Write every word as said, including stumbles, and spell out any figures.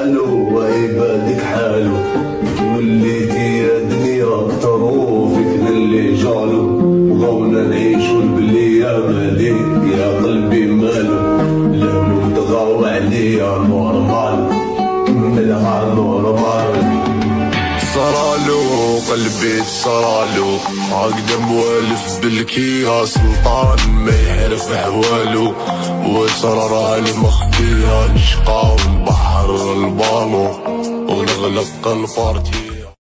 حالو وعبادك حالو، وليتي يا دنيا طروفك للي جالو، وغونا نعيشو البلية ماليك يا قلبي مالو، الهموم تغاو عليا نورمال ملها نورمال. صرالو قلبي تصرالو هكدا موالف بالكيا، سلطان ما يعرف احوالو، واسرارها المخفية نشقاو نبحر البالو ونغلق البارتي.